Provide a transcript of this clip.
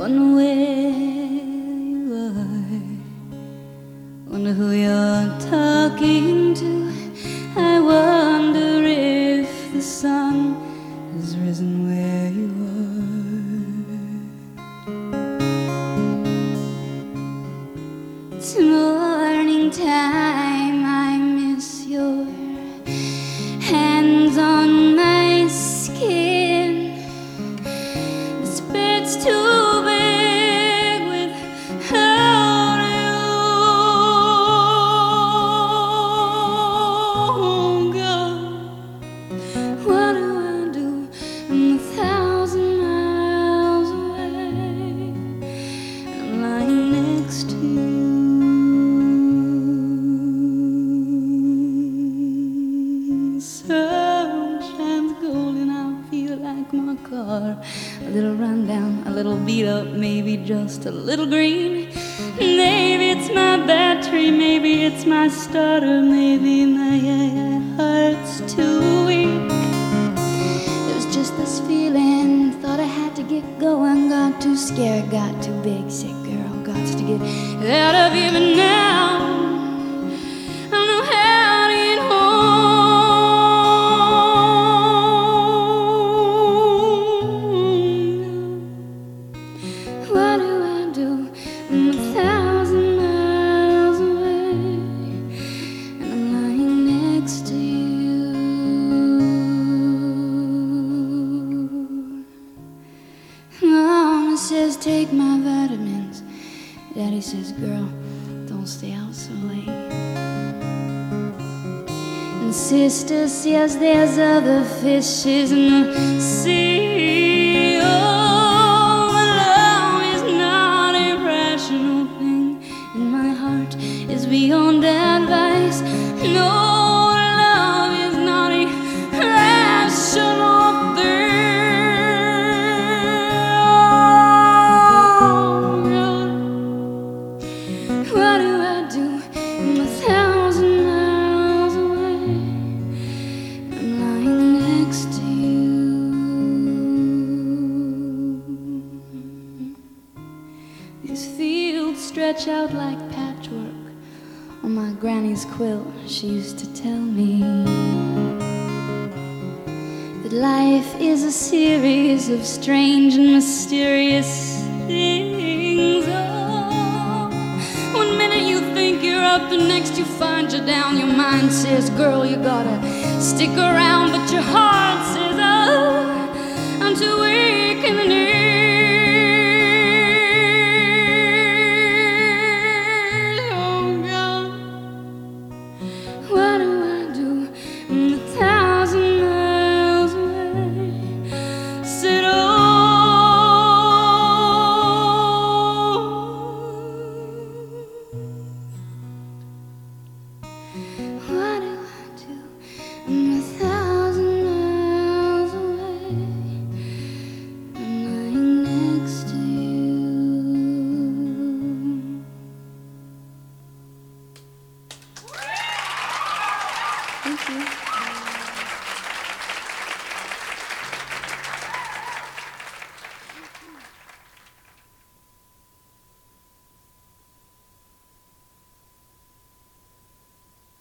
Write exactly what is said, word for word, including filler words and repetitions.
wonder where you are, wonder who you're talking to. I wonder if the sun has risen where you are. It's morning time, I miss your hands on my skin. This bed's too big without you. Oh God, what do I do? I'm a thousand miles away, I'm lying next to you. Sun shines golden, I feel like my car. A little rundown, a little beat up, maybe just a little green. Maybe it's my battery, maybe it's my starter, maybe my heart's too weak. It was just this feeling, thought I had to get going. Got too scared, got too big, sick girl, got to get out of here. But now I don't know how to get home. What do I do? I'm a thousand miles away, and I'm lying next to you. Mama says take my vitamins. Daddy says, girl, don't stay out so late. And sister says there's other fishes in the sea. Oh, love is not a rational thing, and my heart is beyond advice. No, love is not a rational thing. What do I do? I'm a thousand miles away, I'm lying next to you. These fields stretch out like patchwork on my granny's quilt. She used to tell me that life is a series of strange and mysterious things. Oh, one minute you think you're up, the next you find you're down. Your mind says, girl, you gotta stick around, but your heart says, oh, I'm too weak in the knees. Oh God, what do I do? I'm a thousand miles away. Said, oh, what do I do? I'm a thousand miles away, I'm lying next to you. Thank you.